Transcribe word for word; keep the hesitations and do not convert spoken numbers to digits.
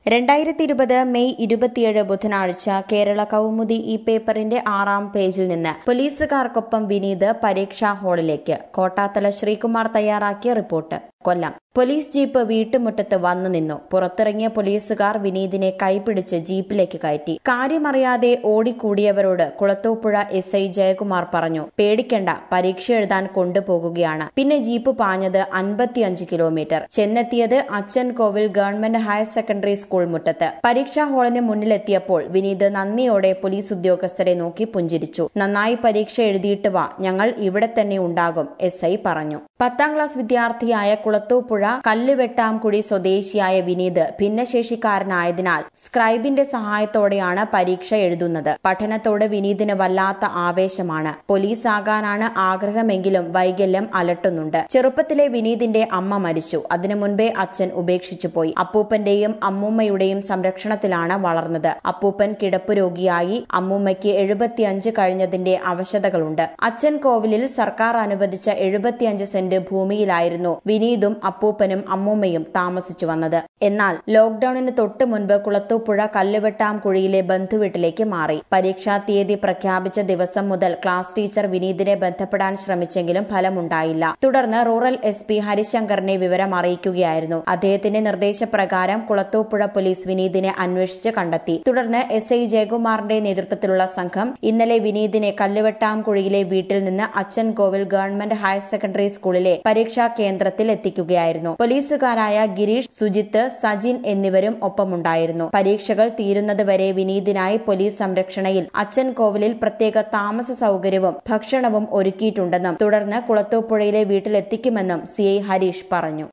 രണ്ടായിരത്തി ഇരുപത് മെയ് ഇരുപത്തിയേഴ് ബുധനാഴ്ച കേരള കൗമുദി ഈ പേപ്പറിന്റെ ആറാം പേജിൽ നിന്ന് പോലീസുകാർക്കൊപ്പം വിനീത് പരീക്ഷാ ഹാളിലേക്ക്. കോട്ടാത്തല ശ്രീകുമാർ തയ്യാറാക്കിയ റിപ്പോർട്ട്. കൊല്ലം. പോലീസ് ജീപ്പ് വീട്ടുമുറ്റത്ത് വന്നു നിന്നു. പുറത്തിറങ്ങിയ പോലീസുകാർ വിനീതിനെ കൈപിടിച്ച് ജീപ്പിലേക്ക് കയറ്റി. കാര്യമറിയാതെ ഓടിക്കൂടിയവരോട് കുളത്തൂപ്പുഴ എസ് ഐ ജയകുമാർ പറഞ്ഞു, പേടിക്കണ്ട, പരീക്ഷ എഴുതാൻ കൊണ്ടുപോകുകയാണ്. പിന്നെ ജീപ്പ് പാഞ്ഞത് അൻപത്തിയഞ്ച് കിലോമീറ്റർ. ചെന്നെത്തിയത് Achankovil government higher secondary school മുറ്റത്ത്. പരീക്ഷാ ഹാളിന് മുന്നിലെത്തിയപ്പോൾ വിനീത് നന്ദിയോടെ പോലീസ് ഉദ്യോഗസ്ഥരെ നോക്കി പുഞ്ചിരിച്ചു. നന്നായി പരീക്ഷ എഴുതിയിട്ട് വാ, ഞങ്ങൾ ഇവിടെ തന്നെ ഉണ്ടാകും, എസ് ഐ പറഞ്ഞു. പത്താം ക്ലാസ് വിദ്യാർത്ഥിയായ കുളത്തൂപ്പുഴ കല്ലുവെട്ടാംകുഴി സ്വദേശിയായ വിനീത് ഭിന്നശേഷിക്കാരനായതിനാൽ സ്ക്രൈബിന്റെ സഹായത്തോടെയാണ് പരീക്ഷ എഴുതുന്നത്. പഠനത്തോട് വിനീതിന് വല്ലാത്ത ആവേശമാണ്. പോലീസ് ആകാനാണ് ആഗ്രഹമെങ്കിലും വൈകല്യം അലട്ടുന്നുണ്ട്. ചെറുപ്പത്തിലെ വിനീതിന്റെ അമ്മ മരിച്ചു. അതിനു മുൻപേ അച്ഛൻ ഉപേക്ഷിച്ചു പോയി. അപ്പൂപ്പന്റെയും അമ്മൂമ്മയുടെയും സംരക്ഷണത്തിലാണ് വളർന്നത്. അപ്പൂപ്പൻ കിടപ്പ് രോഗിയായി. അമ്മൂമ്മയ്ക്ക് എഴുപത്തിയഞ്ച് കഴിഞ്ഞതിന്റെ അവശതകളുണ്ട്. അച്ഛൻ കോവിലിൽ സർക്കാർ അനുവദിച്ച എഴുപത്തിയഞ്ച് സെന്റ് ഭൂമിയിലായിരുന്നു വിനീതും അപ്പൂപ്പനും അമ്മൂമ്മയും താമസിച്ചു വന്നത്. എന്നാൽ ലോക്ഡൌണിന് തൊട്ട് മുൻപ് കുളത്തൂപ്പുഴ കല്ലുവെട്ടാംകുഴിയിലെ ബന്ധുവീട്ടിലേക്ക് മാറി. പരീക്ഷാ തീയതി പ്രഖ്യാപിച്ച ദിവസം മുതൽ ക്ലാസ് ടീച്ചർ വിനീതിനെ ബന്ധപ്പെടാൻ ശ്രമിച്ചെങ്കിലും ഫലമുണ്ടായില്ല. തുടർന്ന് റൂറൽ എസ് പി ഹരിശങ്കറിനെ വിവരം അറിയിക്കുകയായിരുന്നു. അദ്ദേഹത്തിന്റെ നിർദ്ദേശപ്രകാരം കുളത്തൂപ്പുഴ പോലീസ് വിനീതിനെ അന്വേഷിച്ച് കണ്ടെത്തി. തുടർന്ന് എസ് ഐ ജയകുമാറിന്റെ നേതൃത്വത്തിലുള്ള സംഘം ഇന്നലെ വിനീതിനെ കല്ലുവെട്ടാംകുഴിയിലെ വീട്ടിൽ നിന്ന് അച്ഛൻ കോവിൽ ഗവൺമെന്റ് ഹയർ സെക്കൻഡറി സ്കൂളിലെ പരീക്ഷാ കേന്ദ്രത്തിൽ എത്തിക്കുകയായിരുന്നു. പോലീസുകാരായ ഗിരീഷ്, സുജിത്ത്, സജിൻ എന്നിവരും ഒപ്പമുണ്ടായിരുന്നു. പരീക്ഷകൾ തീരുന്നതുവരെ വിനീതിനായി പോലീസ് സംരക്ഷണയിൽ അച്ഛൻ കോവിലിൽ പ്രത്യേക താമസ സൗകര്യവും ഭക്ഷണവും ഒരുക്കിയിട്ടുണ്ടെന്നും തുടർന്ന് കുളത്തൂപ്പുഴയിലെ വീട്ടിലെത്തിക്കുമെന്നും സി ഐ ഹരീഷ് പറഞ്ഞു.